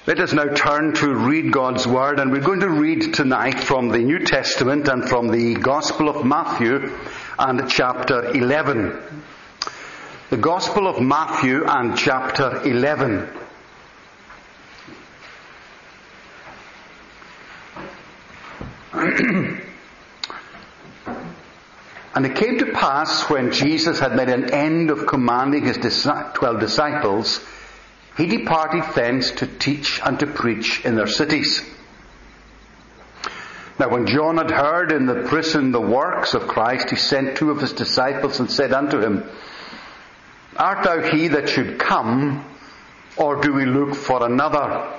Let us now turn to read God's Word, and we're going to read tonight from the New Testament and from the Gospel of Matthew and chapter 11. The Gospel of Matthew and chapter 11. And it came to pass, when Jesus had made an end of commanding his 12 disciples, he departed thence to teach and to preach in their cities. Now when John had heard in the prison the works of Christ, he sent 2 of his disciples and said unto him, Art thou he that should come, or do we look for another?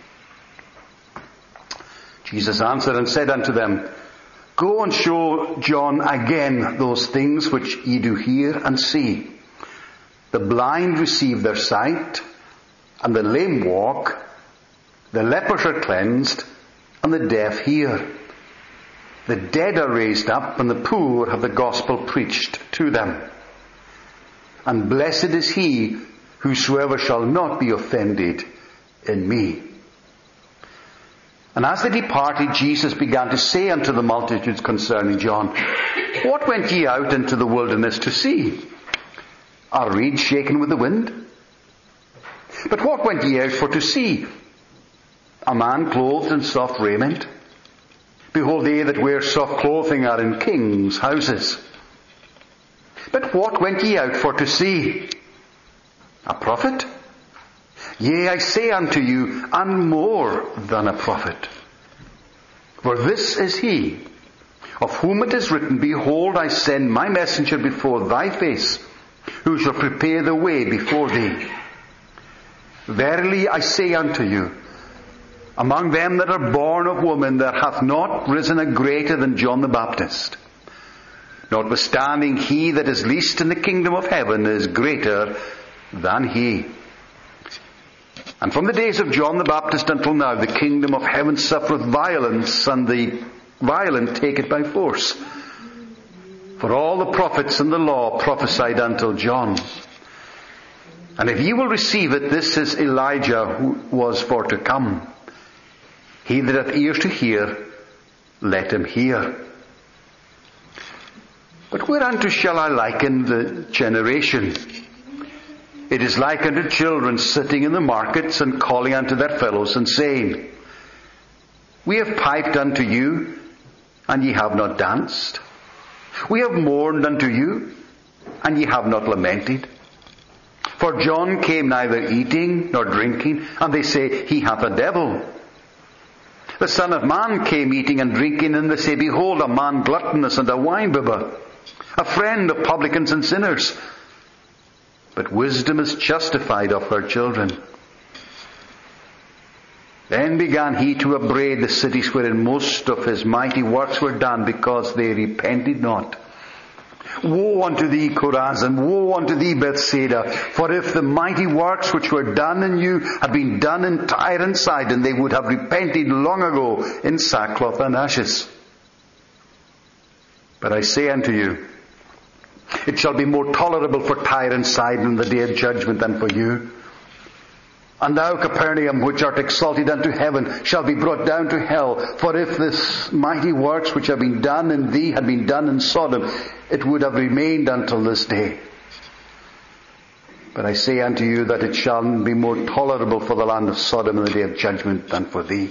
Jesus answered and said unto them, Go and show John again those things which ye do hear and see. The blind receive their sight, and the lame walk, the lepers are cleansed, and the deaf hear. The dead are raised up, and the poor have the gospel preached to them. And blessed is he whosoever shall not be offended in me. And as they departed, Jesus began to say unto the multitudes concerning John, What went ye out into the wilderness to see? Are reeds shaken with the wind? But what went ye out for to see? A man clothed in soft raiment? Behold, they that wear soft clothing are in kings' houses. But what went ye out for to see? A prophet? Yea, I say unto you, and more than a prophet. For this is he, of whom it is written, Behold, I send my messenger before thy face, who shall prepare the way before thee. Verily I say unto you, among them that are born of woman there hath not risen a greater than John the Baptist. Notwithstanding, he that is least in the kingdom of heaven is greater than he. And from the days of John the Baptist until now, the kingdom of heaven suffereth violence, and the violent take it by force. For all the prophets and the law prophesied until John. And if ye will receive it, this is Elijah who was for to come. He that hath ears to hear, let him hear. But whereunto shall I liken the generation? It is like unto children sitting in the markets and calling unto their fellows and saying, We have piped unto you, and ye have not danced. We have mourned unto you, and ye have not lamented. For John came neither eating nor drinking, and they say, He hath a devil. The Son of Man came eating and drinking, and they say, Behold, a man gluttonous and a winebibber, a friend of publicans and sinners. But wisdom is justified of her children. Then began he to upbraid the cities wherein most of his mighty works were done, because they repented not. Woe unto thee, Chorazin! Woe unto thee, Bethsaida! For if the mighty works which were done in you had been done in Tyre and Sidon, they would have repented long ago in sackcloth and ashes. But I say unto you, it shall be more tolerable for Tyre and Sidon in the day of judgment than for you. And thou, Capernaum, which art exalted unto heaven, shall be brought down to hell. For if this mighty works which have been done in thee had been done in Sodom, it would have remained until this day. But I say unto you that it shall be more tolerable for the land of Sodom in the day of judgment than for thee.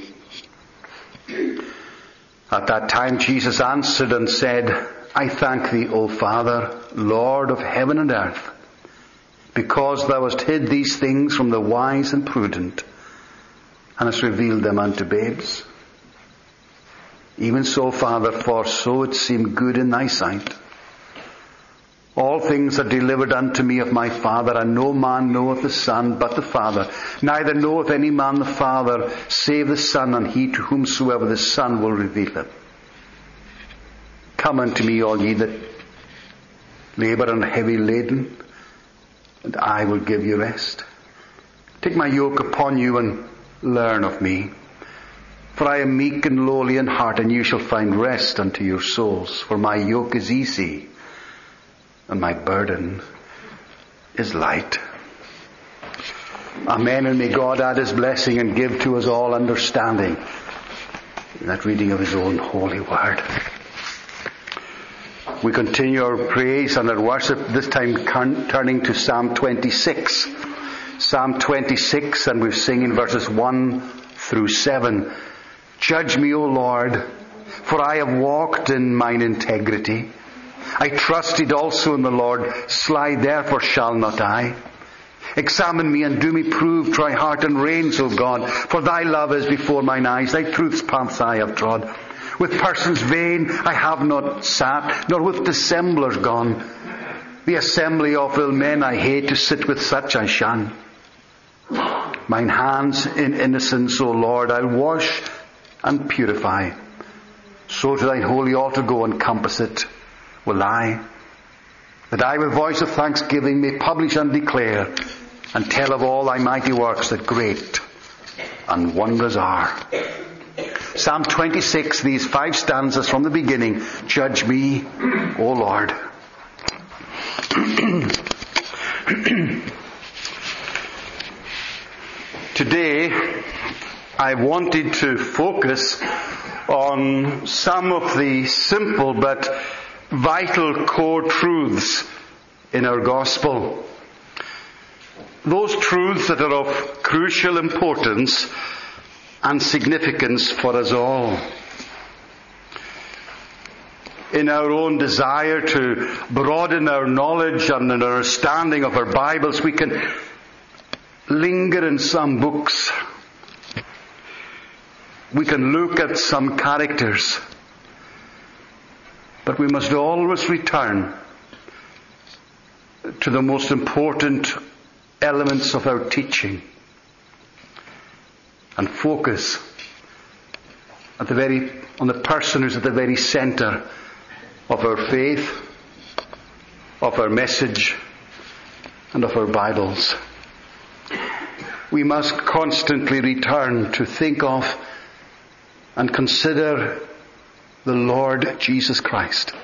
At that time Jesus answered and said, I thank thee, O Father, Lord of heaven and earth, because thou hast hid these things from the wise and prudent, and hast revealed them unto babes. Even so, Father, for so it seemed good in thy sight. All things are delivered unto me of my Father, and no man knoweth the Son but the Father. Neither knoweth any man the Father, save the Son, and he to whomsoever the Son will reveal him. Come unto me, all ye that labour and are heavy laden, and I will give you rest. Take my yoke upon you and learn of me. For I am meek and lowly in heart, and you shall find rest unto your souls. For my yoke is easy, and my burden is light. Amen. And may God add His blessing and give to us all understanding in that reading of His own holy word. We continue our praise and our worship, this time turning to Psalm 26. Psalm 26, and we're singing verses 1 through 7. Judge me, O Lord, for I have walked in mine integrity. I trusted also in the Lord, sly therefore shall not I. Examine me and do me prove, try heart and reins, O God, for thy love is before mine eyes, thy truth's paths I have trod. With persons vain I have not sat, nor with dissemblers gone. The assembly of ill men I hate, to sit with such I shun. Mine hands in innocence, O Lord, I'll wash and purify. So to thine holy altar go and compass it will I, that I with voice of thanksgiving may publish and declare, and tell of all thy mighty works that great and wondrous are. Psalm 26, these 5 stanzas from the beginning. Judge me, O Lord. Today, I wanted to focus on some of the simple but vital core truths in our gospel. Those truths that are of crucial importance and significance for us all. In our own desire to broaden our knowledge and our understanding of our Bibles, we can linger in some books. We can look at some characters. But we must always return to the most important elements of our teaching and focus on the person who's at the very center of our faith, of our message, and of our Bibles. We must constantly return to think of and consider the Lord Jesus Christ.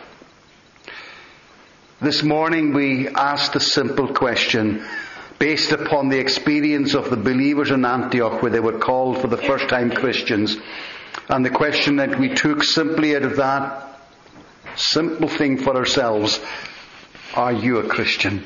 This morning we asked a simple question based upon the experience of the believers in Antioch, where they were called for the first time Christians. And the question that we took simply out of that simple thing for ourselves: are you a Christian?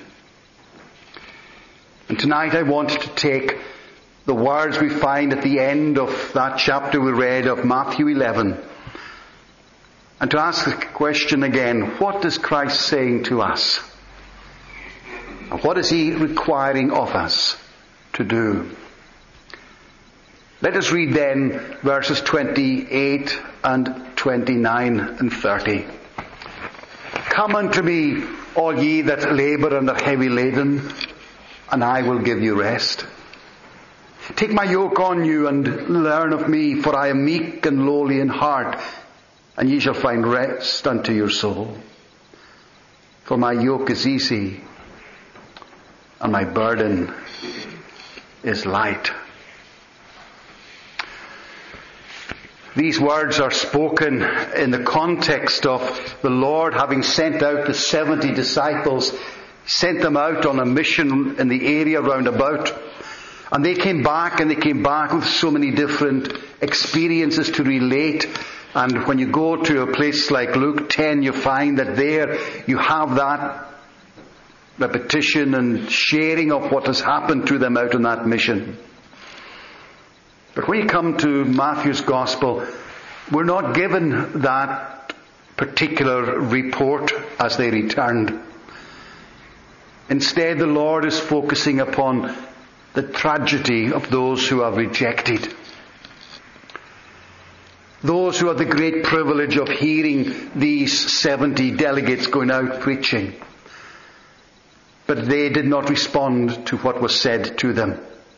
And tonight I want to take the words we find at the end of that chapter we read of Matthew 11, and to ask the question again: what is Christ saying to us? And what is He requiring of us to do? Let us read then verses 28 and 29 and 30. Come unto me, all ye that labour and are heavy laden, and I will give you rest. Take my yoke on you and learn of me, for I am meek and lowly in heart, and ye shall find rest unto your soul. For my yoke is easy, and my burden is light. These words are spoken in the context of the Lord having sent out the 70 disciples, sent them out on a mission in the area round about. And they came back with so many different experiences to relate. And when you go to a place like Luke 10, you find that there you have that repetition and sharing of what has happened to them out on that mission. But when you come to Matthew's Gospel, we're not given that particular report as they returned. Instead, the Lord is focusing upon the tragedy of those who are rejected. Those who had the great privilege of hearing these 70 delegates going out preaching. But they did not respond to what was said to them.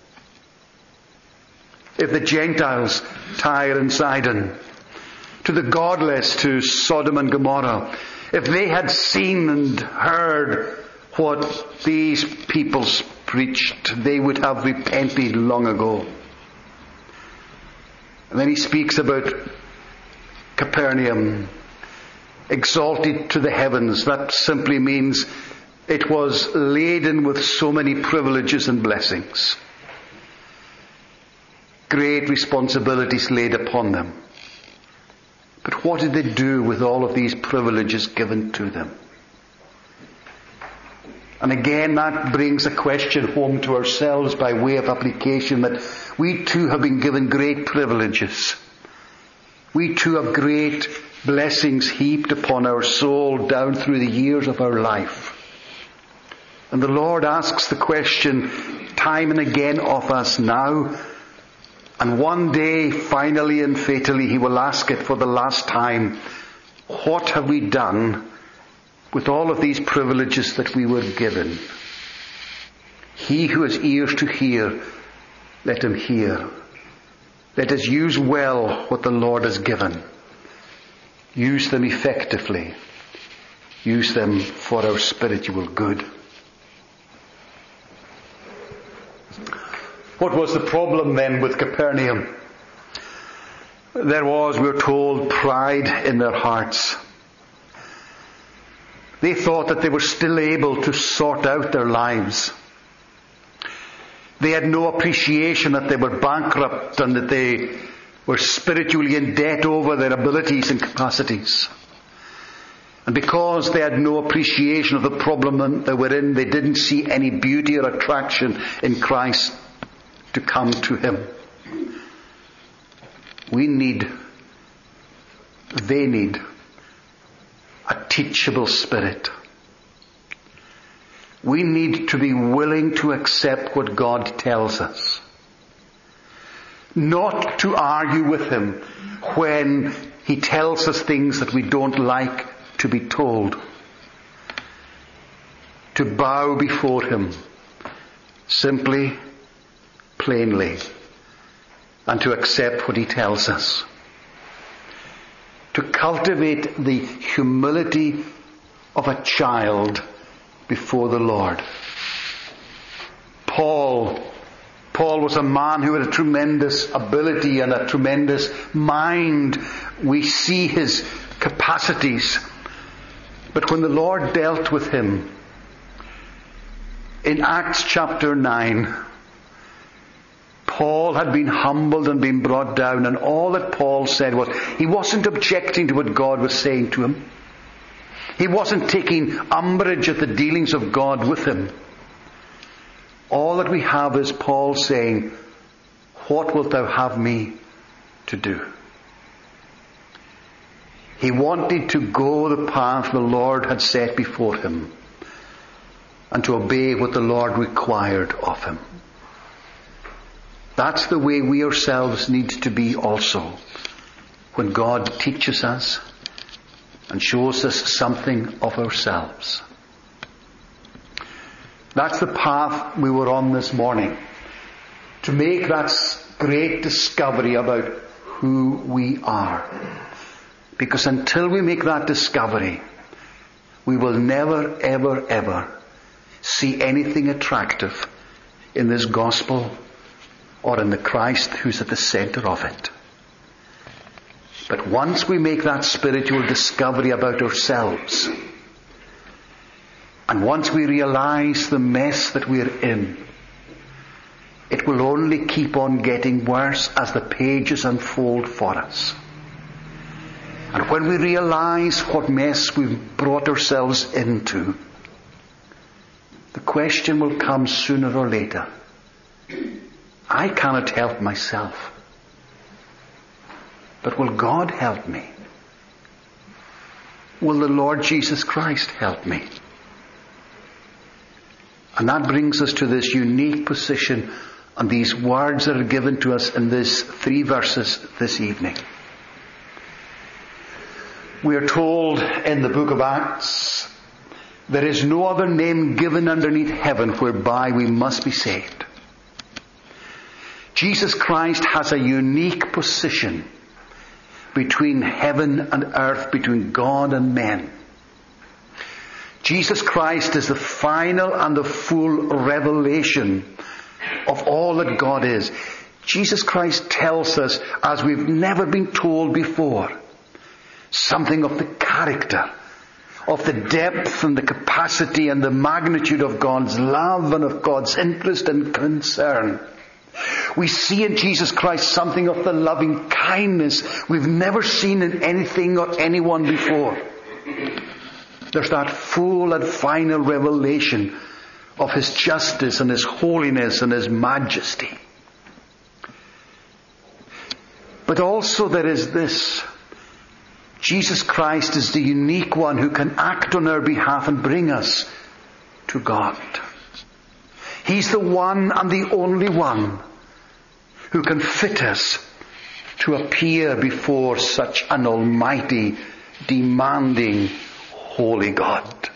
If the Gentiles, Tyre and Sidon, to the godless, to Sodom and Gomorrah, if they had seen and heard what these peoples preached, they would have repented long ago. And then he speaks about Capernaum, exalted to the heavens. That simply means it was laden with so many privileges and blessings. great responsibilities laid upon them. But what did they do with all of these privileges given to them? And again, that brings a question home to ourselves by way of application, that we too have been given great privileges. We too have great blessings heaped upon our soul down through the years of our life. And the Lord asks the question time and again of us now, and one day, finally and fatally, He will ask it for the last time. What have we done with all of these privileges that we were given? He who has ears to hear, let him hear. Let us use well what the Lord has given. Use them effectively. Use them for our spiritual good. What was the problem then with Capernaum? There was, we're told, pride in their hearts. They thought that they were still able to sort out their lives. They had no appreciation that they were bankrupt and that they were spiritually in debt over their abilities and capacities. And because they had no appreciation of the problem they were in, they didn't see any beauty or attraction in Christ to come to Him. They need a teachable spirit. We need to be willing to accept what God tells us. Not to argue with Him when He tells us things that we don't like to be told. To bow before Him, simply, plainly, and to accept what He tells us. To cultivate the humility of a child before the Lord. Paul was a man who had a tremendous ability and a tremendous mind. We see his capacities. But when the Lord dealt with him, in Acts chapter 9, Paul had been humbled and been brought down, and all that Paul said was, he wasn't objecting to what God was saying to him. He wasn't taking umbrage at the dealings of God with him. All that we have is Paul saying, what wilt thou have me to do? He wanted to go the path the Lord had set before him and to obey what the Lord required of him. That's the way we ourselves need to be also when God teaches us and shows us something of ourselves. That's the path we were on this morning. To make that great discovery about who we are. Because until we make that discovery, we will never, ever, ever see anything attractive in this gospel or in the Christ who's at the center of it. But once we make that spiritual discovery about ourselves, and once we realize the mess that we're in, it will only keep on getting worse as the pages unfold for us. And when we realize what mess we've brought ourselves into, the question will come sooner or later. I cannot help myself. But will God help me? Will the Lord Jesus Christ help me? And that brings us to this unique position and these words that are given to us in these 3 verses this evening. We are told in the book of Acts, there is no other name given underneath heaven whereby we must be saved. Jesus Christ has a unique position between heaven and earth, between God and men. Jesus Christ is the final and the full revelation of all that God is. Jesus Christ tells us, as we've never been told before, something of the character, of the depth and the capacity and the magnitude of God's love and of God's interest and concern. We see in Jesus Christ something of the loving kindness we've never seen in anything or anyone before. There's that full and final revelation of His justice and His holiness and His majesty. But also there is this. Jesus Christ is the unique one who can act on our behalf and bring us to God. He's the one and the only one who can fit us to appear before such an almighty, demanding, holy God.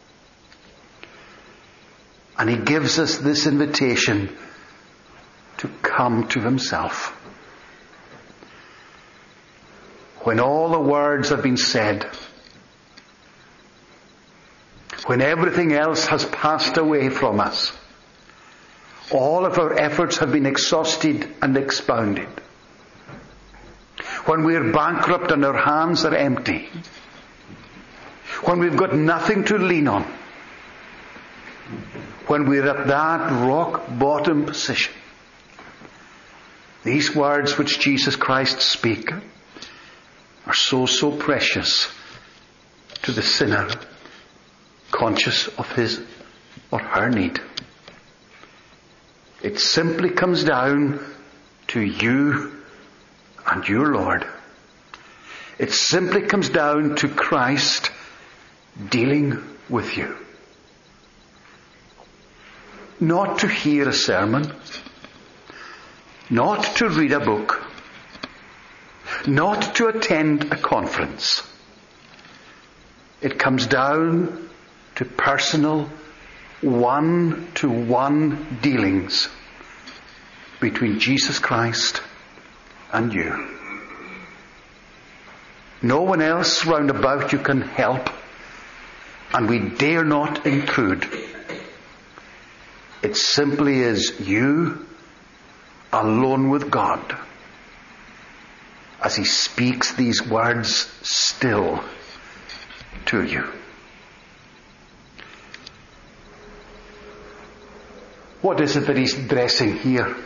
And He gives us this invitation to come to Himself. When all the words have been said, when everything else has passed away from us, all of our efforts have been exhausted and expounded, when we're bankrupt and our hands are empty, when we've got nothing to lean on, when we're at that rock bottom position, these words which Jesus Christ speaks are so precious to the sinner conscious of his or her need. It simply comes down to you and your Lord. It simply comes down to Christ dealing with you. Not to hear a sermon, not to read a book, not to attend a conference. It comes down to personal, one-to-one dealings between Jesus Christ and you. No one else round about you can help, and we dare not intrude. It simply is you alone with God as He speaks these words still to you. What is it that He's addressing here?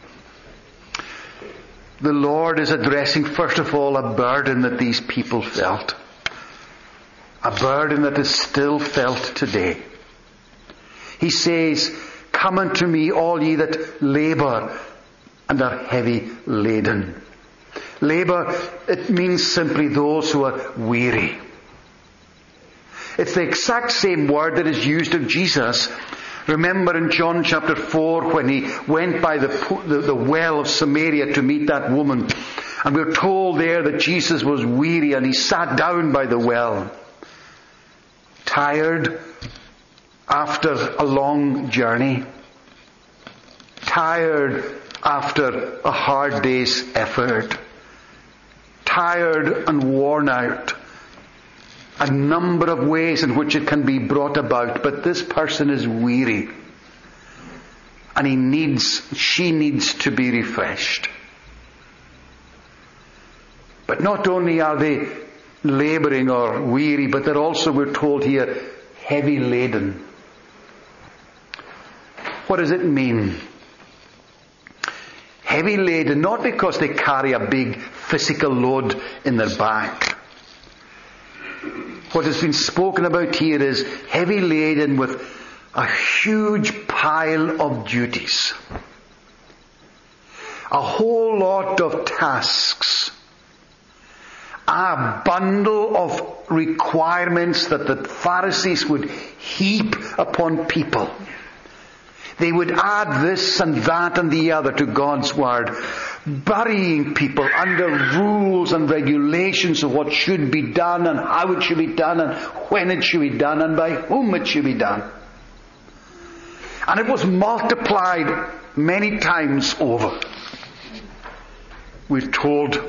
The Lord is addressing first of all a burden that these people felt. A burden that is still felt today. He says, "Come unto me, all ye that labour and are heavy laden." Labour, it means simply those who are weary. It's the exact same word that is used of Jesus. Remember in John chapter 4 when He went by the well of Samaria to meet that woman. And we're told there that Jesus was weary and He sat down by the well. Tired after a long journey. Tired after a hard day's effort. Tired and worn out. A number of ways in which it can be brought about, but this person is weary. And she needs to be refreshed. But not only are they labouring or weary, but they're also, we're told here, heavy laden. What does it mean? Heavy laden, not because they carry a big physical load in their back. What has been spoken about here is heavy laden with a huge pile of duties. A whole lot of tasks. A bundle of requirements that the Pharisees would heap upon people. They would add this and that and the other to God's Word, burying people under rules and regulations of what should be done and how it should be done and when it should be done and by whom it should be done. And it was multiplied many times over. We're told,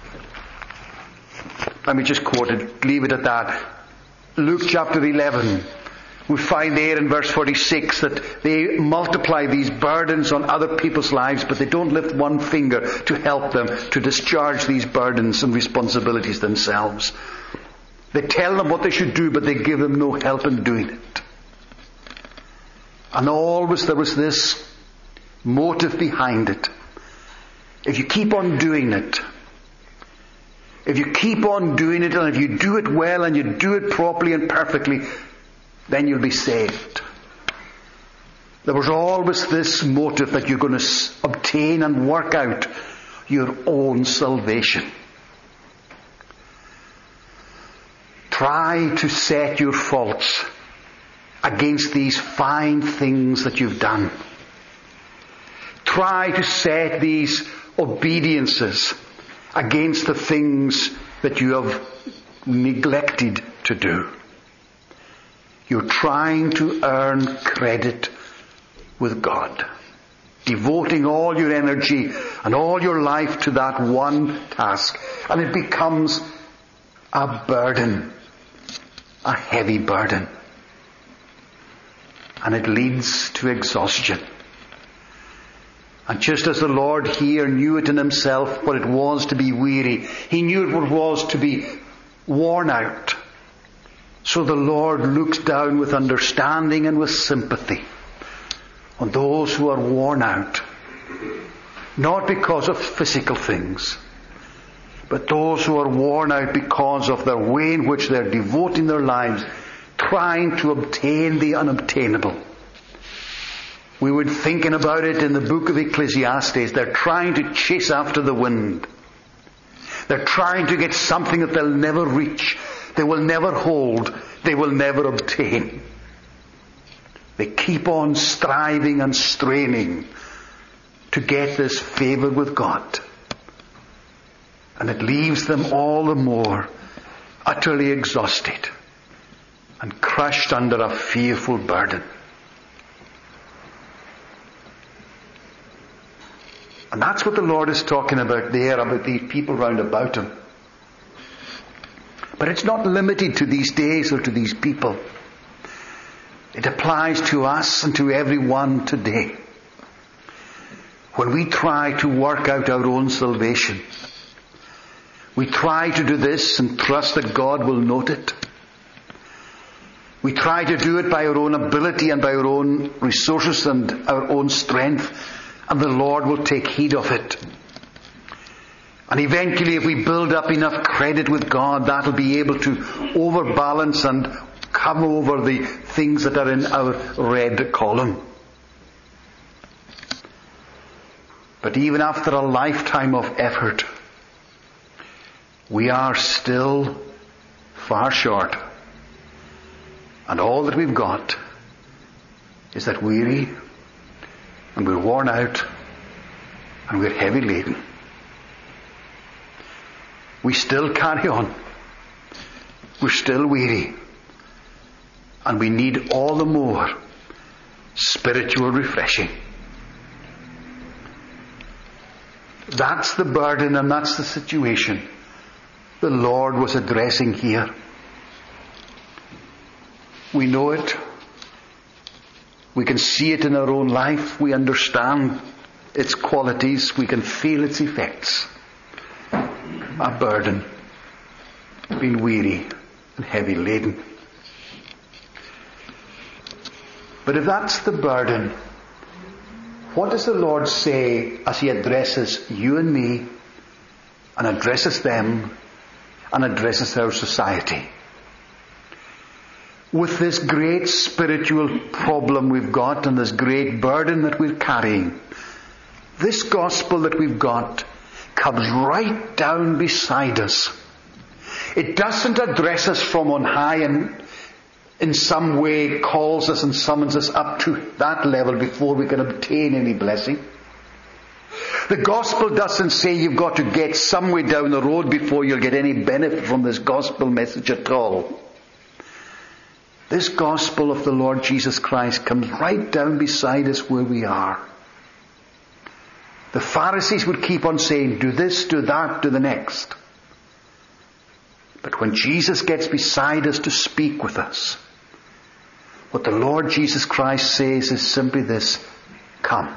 let me just quote it, leave it at that. Luke chapter 11. We find there in verse 46 that they multiply these burdens on other people's lives, but they don't lift one finger to help them to discharge these burdens and responsibilities themselves. They tell them what they should do, but they give them no help in doing it. And always there was this motive behind it. if you keep on doing it, if you keep on doing it, and if you do it well and you do it properly and perfectly, then you'll be saved. There was always this motive that you're going to obtain and work out your own salvation. Try to set your faults against these fine things that you've done. Try to set these obediences against the things that you have neglected to do. You're trying to earn credit with God, devoting all your energy and all your life to that one task, and it becomes a burden, a heavy burden, and it leads to exhaustion. And just as the Lord here knew it in himself what it was to be weary, he knew what it was to be worn out. So the Lord looks down with understanding and with sympathy on those who are worn out, not because of physical things, but those who are worn out because of their way in which they're devoting their lives, trying to obtain the unobtainable. We were thinking about it in the book of Ecclesiastes. They're trying to chase after the wind. They're trying to get something that they'll never reach, they will never hold, they will never obtain. They keep on striving and straining to get this favor with God. And it leaves them all the more utterly exhausted and crushed under a fearful burden. And that's what the Lord is talking about there, about these people round about him. But it's not limited to these days or to these people. It applies to us and to everyone today. When we try to work out our own salvation, we try to do this and trust that God will note it. We try to do it by our own ability and by our own resources and our own strength, and the Lord will take heed of it. And eventually, if we build up enough credit with God, that'll be able to overbalance and come over the things that are in our red column. But even after a lifetime of effort, we are still far short. And all that we've got is that weary, and we're worn out, and we're heavy laden. We still carry on. We're still weary. And we need all the more spiritual refreshing. That's the burden and that's the situation the Lord was addressing here. We know it. We can see it in our own life. We understand its qualities. We can feel its effects. A burden, being weary and heavy laden. But if that's the burden, what does the Lord say as he addresses you and me, and addresses them, and addresses our society? With this great spiritual problem we've got and this great burden that we're carrying, this gospel that we've got comes right down beside us. It doesn't address us from on high and in some way calls us and summons us up to that level before we can obtain any blessing. The gospel doesn't say you've got to get some way down the road before you'll get any benefit from this gospel message at all. This gospel of the Lord Jesus Christ comes right down beside us where we are. The Pharisees would keep on saying, do this, do that, do the next. But when Jesus gets beside us to speak with us, what the Lord Jesus Christ says is simply this: come.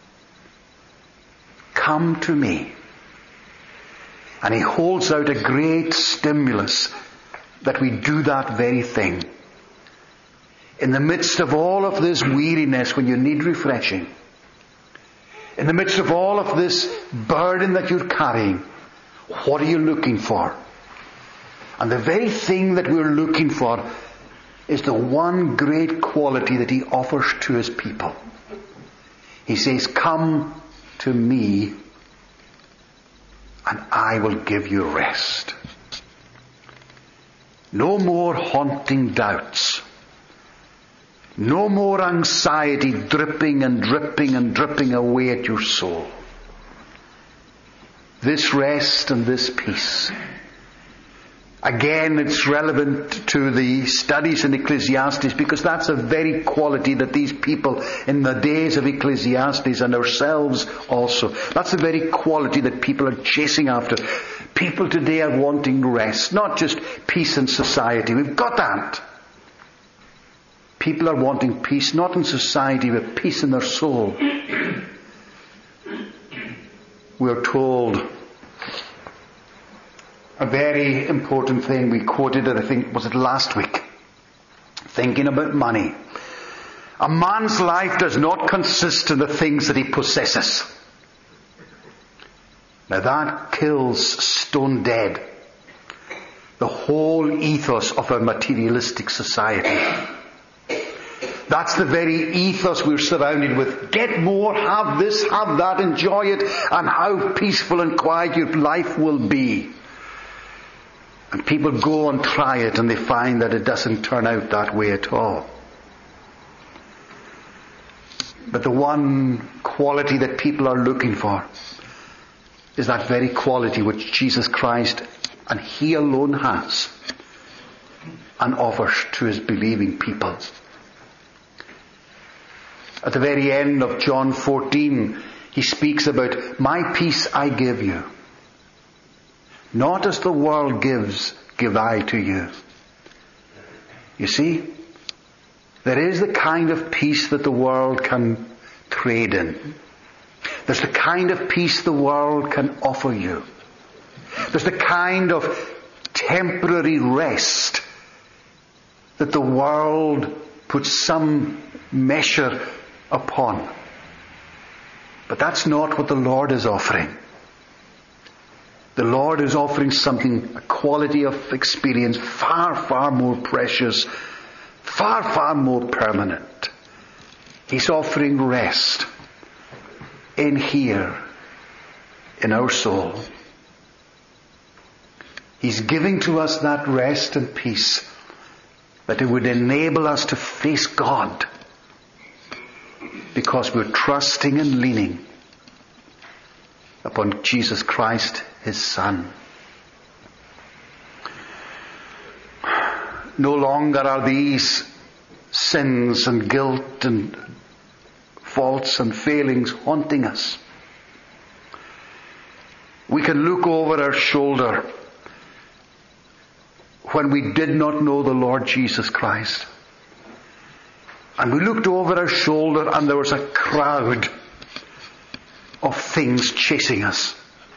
Come to me. And he holds out a great stimulus that we do that very thing. In the midst of all of this weariness, when you need refreshing, In the midst of all of this burden that you're carrying, what are you looking for? And the very thing that we're looking for is the one great quality that He offers to His people. He says, come to me and I will give you rest. No more haunting doubts. No more anxiety dripping and dripping and dripping away at your soul. This rest and this peace. Again, it's relevant to the studies in Ecclesiastes because that's a very quality that these people in the days of Ecclesiastes and ourselves also, that's the very quality that people are chasing after. People today are wanting rest, not just peace in society. We've got that. People are wanting peace, not in society, but peace in their soul. We are told a very important thing. We quoted it, I think, was it last week? Thinking about money. A man's life does not consist in the things that he possesses. Now that kills stone dead the whole ethos of a materialistic society. That's the very ethos we're surrounded with. Get more, have this, have that, enjoy it, and how peaceful and quiet your life will be. And people go and try it and they find that it doesn't turn out that way at all. But the one quality that people are looking for is that very quality which Jesus Christ and He alone has and offers to His believing people. At the very end of John 14, He speaks about, my peace I give you. Not as the world gives, give I to you. You see, there is the kind of peace that the world can trade in. There's the kind of peace the world can offer you. There's the kind of temporary rest that the world puts some measure upon. But that's not what the Lord is offering. The Lord is offering something, a quality of experience far, far more precious, far, far more permanent. He's offering rest in here, in our soul. He's giving to us that rest and peace that it would enable us to face God because we're trusting and leaning upon Jesus Christ, His Son. No longer are these sins and guilt and faults and failings haunting us. We can look over our shoulder when we did not know the Lord Jesus Christ. And we looked over our shoulder and there was a crowd of things chasing us.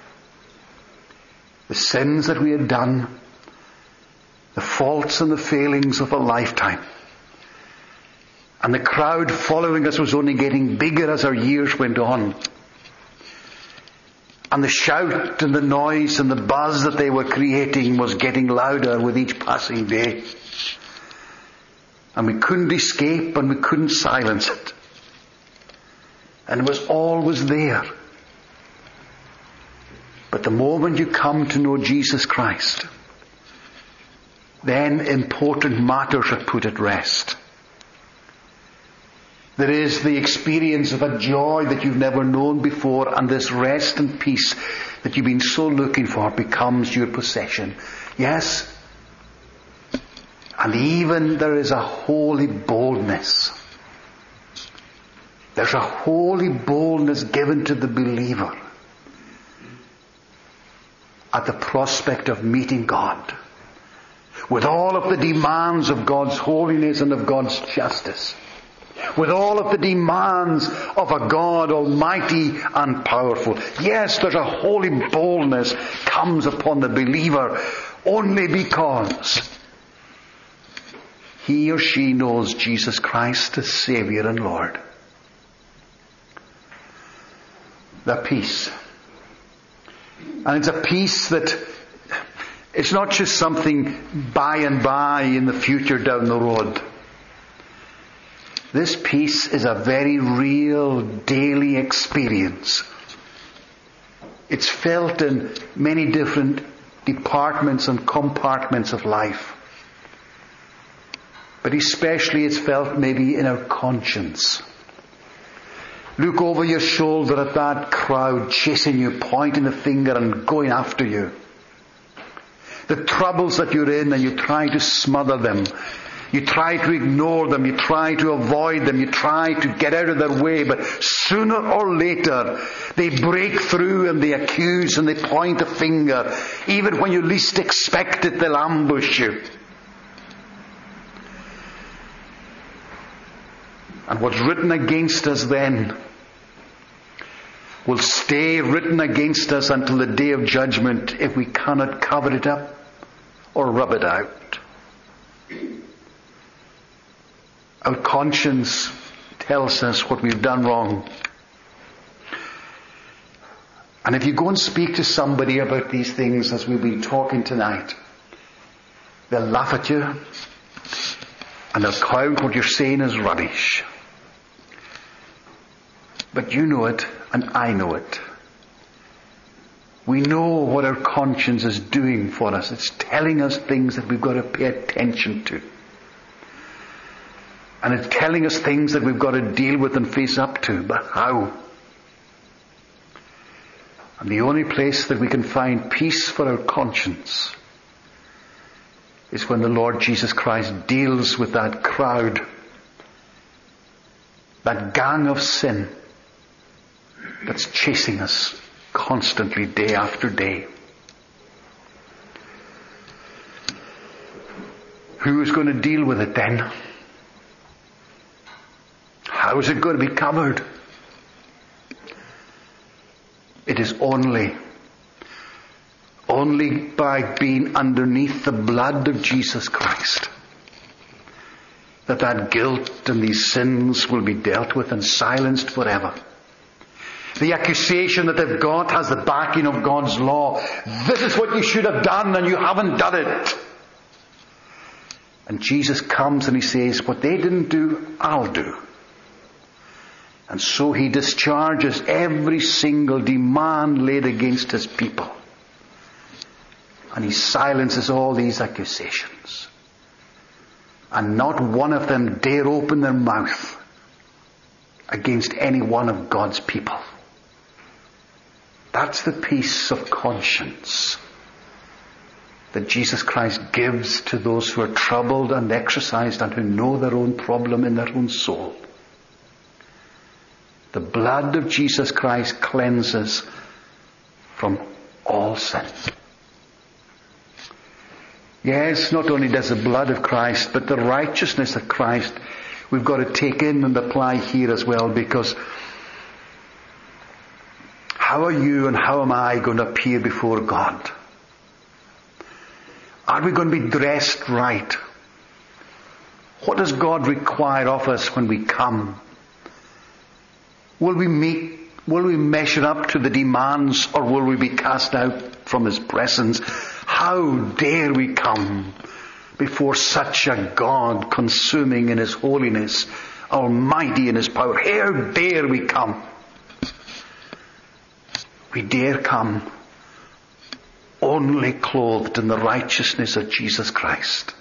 The sins that we had done, the faults and the failings of a lifetime. And the crowd following us was only getting bigger as our years went on. And the shout and the noise and the buzz that they were creating was getting louder with each passing day. And we couldn't escape and we couldn't silence it. And it was always there. But the moment you come to know Jesus Christ, then important matters are put at rest. There is the experience of a joy that you've never known before, and this rest and peace that you've been so looking for becomes your possession. Yes. And even there is a holy boldness. There's a holy boldness given to the believer at the prospect of meeting God with all of the demands of God's holiness and of God's justice, with all of the demands of a God almighty and powerful. Yes, there's a holy boldness comes upon the believer only because he or she knows Jesus Christ as Savior and Lord. the peace. And it's a peace that it's not just something by and by in the future down the road. This peace is a very real daily experience. It's felt in many different departments and compartments of life. But especially it's felt maybe in our conscience. Look over your shoulder at that crowd chasing you, pointing the finger and going after you. The troubles that you're in, and you try to smother them. You try to ignore them. You try to avoid them. You try to get out of their way. But sooner or later, they break through and they accuse and they point a finger. Even when you least expect it, they'll ambush you. And what's written against us then will stay written against us until the day of judgment if we cannot cover it up or rub it out. Our conscience tells us what we've done wrong. And if you go and speak to somebody about these things as we've been talking tonight, they'll laugh at you and they'll count what you're saying as rubbish. But you know it, and I know it. We know what our conscience is doing for us. It's telling us things that we've got to pay attention to. And it's telling us things that we've got to deal with and face up to. But how? And the only place that we can find peace for our conscience is when the Lord Jesus Christ deals with that crowd, that gang of sin that's chasing us constantly day after day. Who is going to deal with it then? How is it going to be covered? It is only by being underneath the blood of Jesus Christ that guilt and these sins will be dealt with and silenced forever. The accusation that they've got has the backing of God's law. This is what you should have done and you haven't done it. And Jesus comes and he says, what they didn't do, I'll do. And so he discharges every single demand laid against his people. And he silences all these accusations. And not one of them dare open their mouth against any one of God's people. That's the peace of conscience that Jesus Christ gives to those who are troubled and exercised and who know their own problem in their own soul. The blood of Jesus Christ cleanses from all sin. Yes, not only does the blood of Christ, but the righteousness of Christ we've got to take in and apply here as well, because how are you and how am I going to appear before God? Are we going to be dressed right? What does God require of us when we come? Will we measure up to the demands, or will we be cast out from His presence? How dare we come before such a God, consuming in His holiness, almighty in His power? How dare we come? We dare come only clothed in the righteousness of Jesus Christ.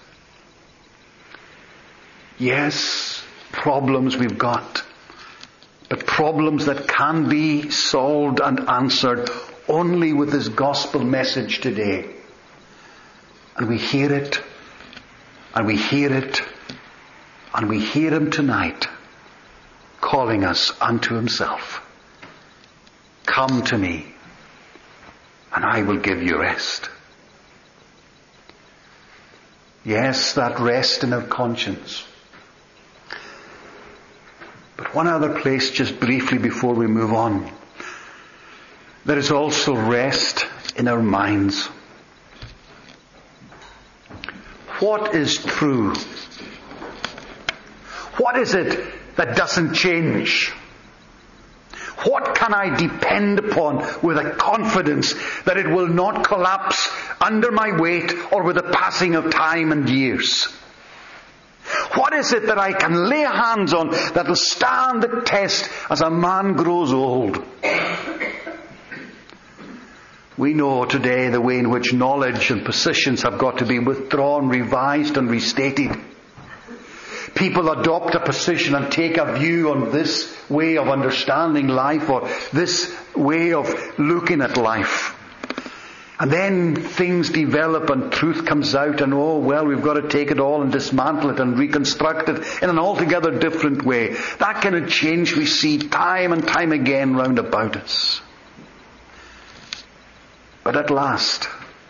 Yes, problems we've got, but problems that can be solved and answered only with this gospel message today. And we hear it, and we hear it, and we hear Him tonight calling us unto Himself. Come to me, and I will give you rest. Yes, that rest in our conscience. But one other place, just briefly before we move on. There is also rest in our minds. What is true? What is it that doesn't change? What can I depend upon with a confidence that it will not collapse under my weight or with the passing of time and years? What is it that I can lay hands on that will stand the test as a man grows old? We know today the way in which knowledge and positions have got to be withdrawn, revised and restated. People adopt a position and take a view on this way of understanding life or this way of looking at life. And then things develop and truth comes out and we've got to take it all and dismantle it and reconstruct it in an altogether different way. That kind of change we see time and time again round about us. But at last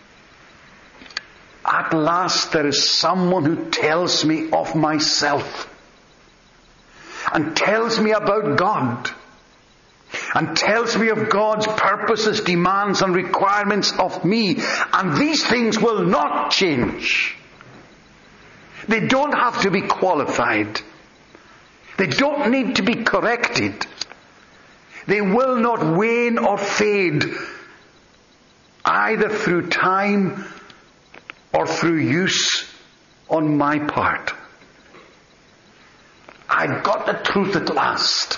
there is someone who tells me of myself and tells me about God and tells me of God's purposes, demands and requirements of me. And these things will not change. They don't have to be qualified. They don't need to be corrected. They will not wane or fade either through time or through use on my part. I got the truth at last.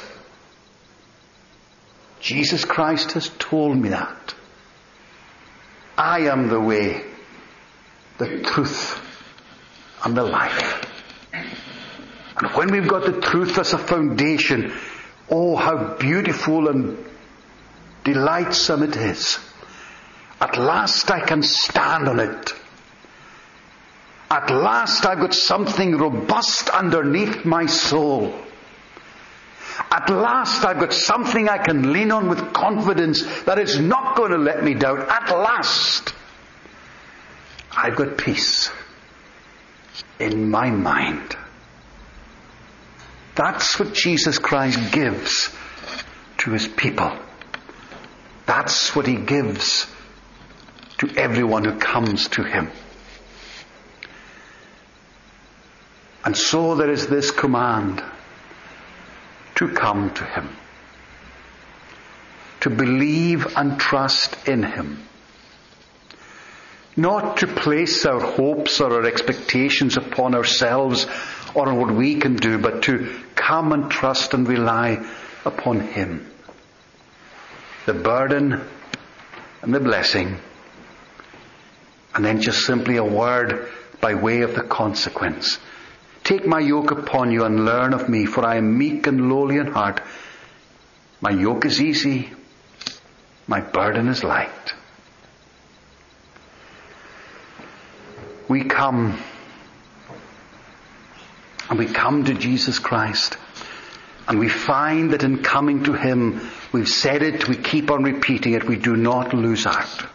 Jesus Christ has told me that. I am the way, the truth, and the life. And when we've got the truth as a foundation, how beautiful and delightsome it is. At last I can stand on it. At last I've got something robust underneath my soul. At last I've got something I can lean on with confidence that is not going to let me down. At last I've got peace in my mind. That's what Jesus Christ gives to His people. That's what He gives to everyone who comes to Him. And so there is this command to come to Him, to believe and trust in Him, not to place our hopes or our expectations upon ourselves or on what we can do, but to come and trust and rely upon Him. The burden and the blessing, and then just simply a word by way of the consequence. Take my yoke upon you and learn of me, for I am meek and lowly in heart. My yoke is easy, my burden is light. We come, and we come to Jesus Christ, and we find that in coming to Him, we've said it, we keep on repeating it, we do not lose out.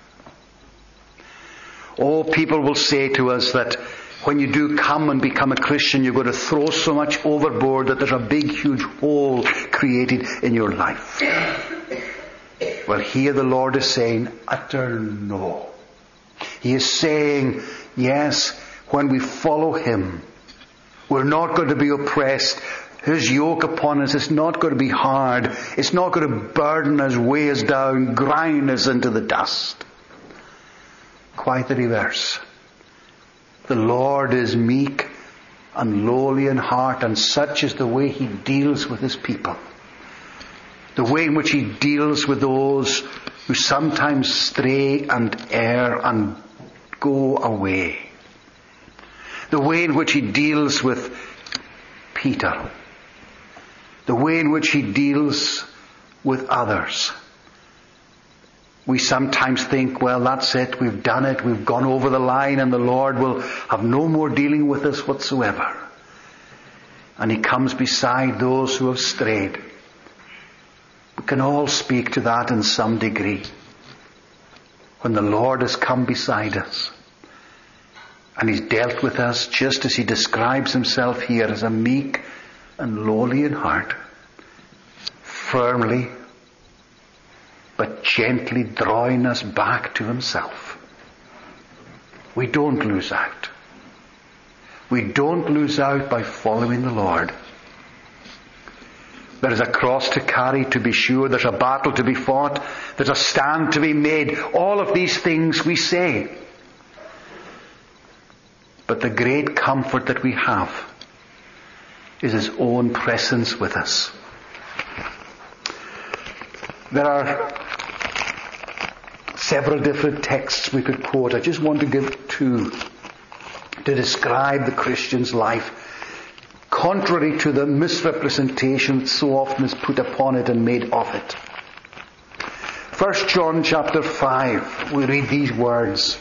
People will say to us that when you do come and become a Christian, you're going to throw so much overboard that there's a big, huge hole created in your life. Well, here the Lord is saying, utter no. He is saying, yes, when we follow Him, we're not going to be oppressed. His yoke upon us is not going to be hard. It's not going to burden us, weigh us down, grind us into the dust. Quite the reverse. The Lord is meek and lowly in heart, and such is the way He deals with His people. The way in which He deals with those who sometimes stray and err and go away. The way in which He deals with Peter. The way in which He deals with others. We sometimes think, well, that's it, we've done it, we've gone over the line, and the Lord will have no more dealing with us whatsoever. And He comes beside those who have strayed. We can all speak to that in some degree. When the Lord has come beside us, and He's dealt with us just as He describes Himself here, as a meek and lowly in heart, firmly but gently drawing us back to Himself. We don't lose out. We don't lose out by following the Lord. There is a cross to carry, to be sure. There's a battle to be fought. There's a stand to be made. All of these things we say. But the great comfort that we have is His own presence with us. There are several different texts we could quote. I just want to give two to describe the Christian's life, contrary to the misrepresentation that so often is put upon it and made of it. 1 John chapter 5, we read these words.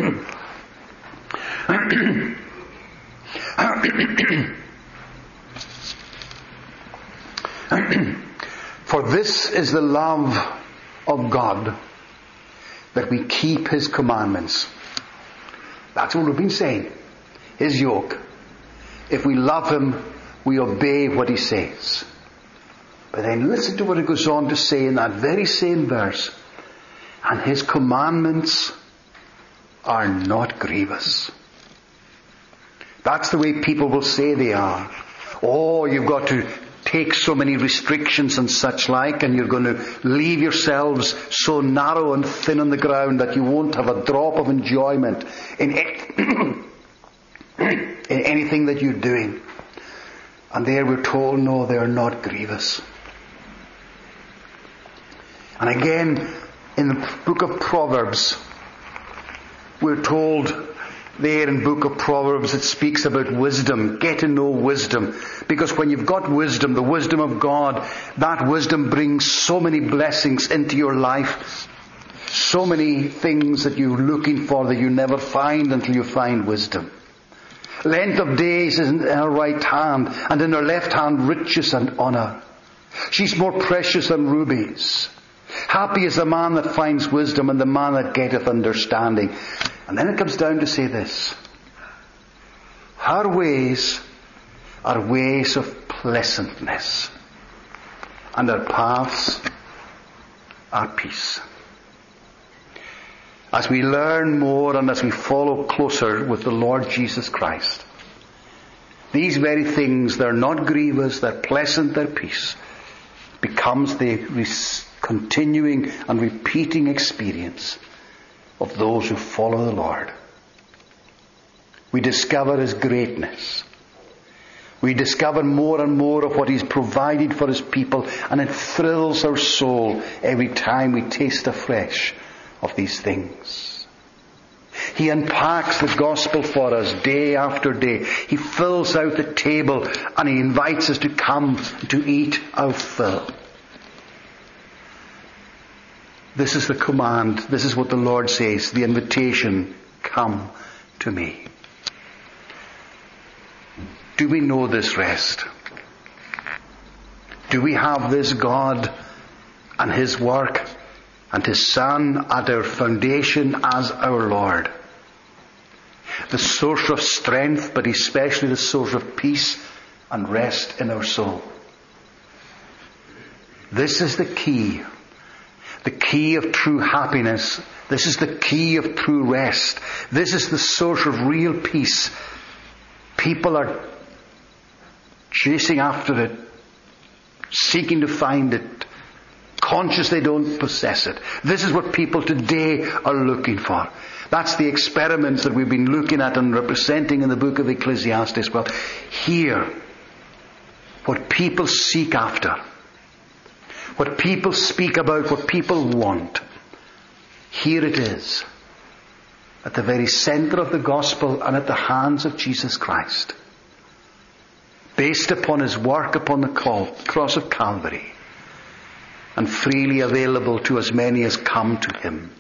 For this is the love of God, that we keep His commandments. That's what we've been saying. His yoke. If we love Him, we obey what He says. But then listen to what it goes on to say in that very same verse. And His commandments are not grievous. That's the way people will say they are. Oh, you've got to take so many restrictions and such like, and you're going to leave yourselves so narrow and thin on the ground that you won't have a drop of enjoyment in anything that you're doing. And there we're told, no, they're not grievous. And again, in the book of Proverbs, we're told there in book of Proverbs, it speaks about wisdom. Get to know wisdom. Because when you've got wisdom, the wisdom of God, that wisdom brings so many blessings into your life. So many things that you're looking for that you never find until you find wisdom. Length of days is in her right hand, and in her left hand riches and honour. She's more precious than rubies. Happy is the man that finds wisdom, and the man that getteth understanding. And then it comes down to say this. Her ways are ways of pleasantness, and her paths are peace. As we learn more and as we follow closer with the Lord Jesus Christ, these very things, they're not grievous, they're pleasant, they're peace, becomes the continuing and repeating experience of those who follow the Lord. We discover His greatness. We discover more and more of what He's provided for His people, and it thrills our soul every time we taste afresh of these things. He unpacks the gospel for us day after day. He fills out the table and He invites us to come to eat our fill. This is the command. This is what the Lord says. The invitation, come to me. Do we know this rest? Do we have this God and His work and His Son at our foundation as our Lord? The source of strength, but especially the source of peace and rest in our soul. This is the key. The key of true happiness. This is the key of true rest. This is the source of real peace. People are chasing after it, seeking to find it, conscious they don't possess it. This is what people today are looking for. That's the experiments that we've been looking at and representing in the book of Ecclesiastes. Well, here, what people seek after, what people speak about, what people want, here it is, at the very center of the gospel and at the hands of Jesus Christ, based upon His work upon the cross of Calvary, and freely available to as many as come to Him.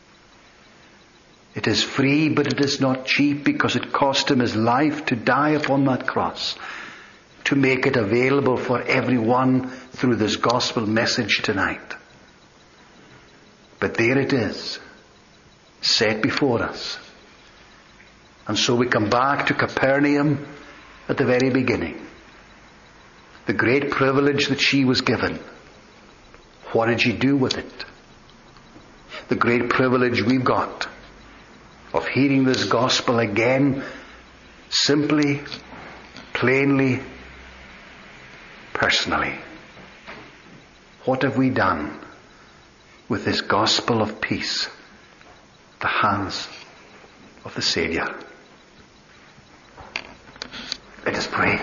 It is free, but it is not cheap, because it cost Him His life to die upon that cross, to make it available for everyone through this gospel message tonight. But there it is, set before us. And so we come back to Capernaum at the very beginning. The great privilege that she was given. What did she do with it? The great privilege we've got of hearing this gospel again, simply, plainly, personally. What have we done with this gospel of peace? The hands of the Saviour. Let us pray.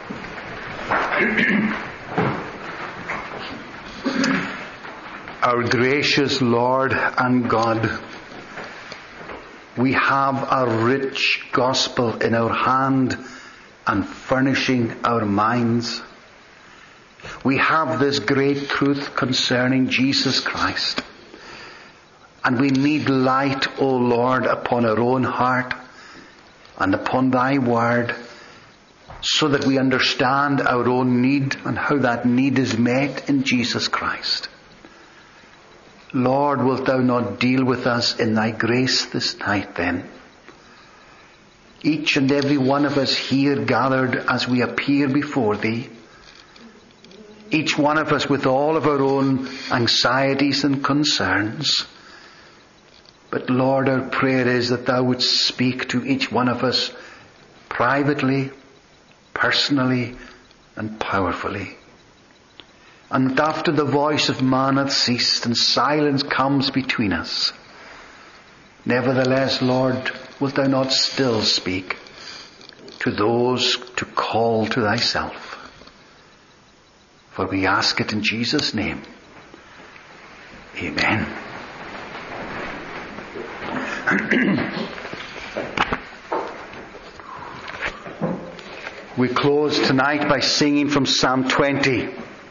Our gracious Lord and God, we have a rich gospel in our hand and furnishing our minds. We have this great truth concerning Jesus Christ. And we need light, O Lord, upon our own heart and upon Thy word, so that we understand our own need and how that need is met in Jesus Christ. Lord, wilt Thou not deal with us in Thy grace this night then? Each and every one of us here gathered as we appear before Thee, each one of us with all of our own anxieties and concerns. But Lord, our prayer is that Thou wouldst speak to each one of us privately, personally, and powerfully. And after the voice of man hath ceased and silence comes between us, nevertheless, Lord, wilt Thou not still speak to those to call to Thyself? For we ask it in Jesus' name. Amen. We close tonight by singing from Psalm 20.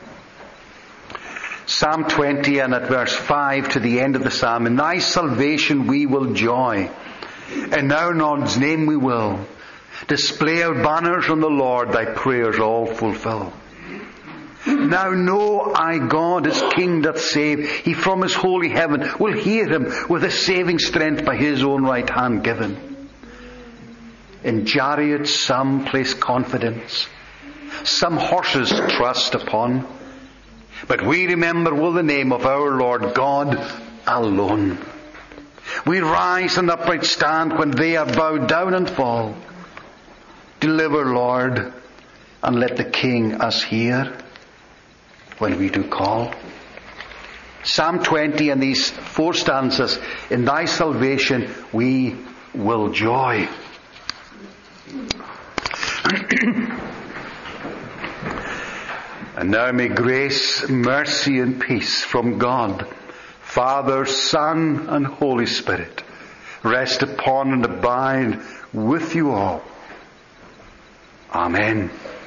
Psalm 20 and at verse 5 to the end of the psalm. In Thy salvation we will joy. In our Lord's name we will display our banners on the Lord, Thy prayers all fulfill. Now know I God is King doth save. He from His holy heaven will hear him with a saving strength by His own right hand given. In chariots some place confidence, some horses trust upon. But we remember will the name of our Lord God alone. We rise and upright stand when they are bowed down and fall. Deliver, Lord, and let the King us hear when we do call. Psalm 20 and these 4 stanzas. In Thy salvation we will joy. And now may grace, mercy and peace from God, Father, Son and Holy Spirit rest upon and abide with you all. Amen.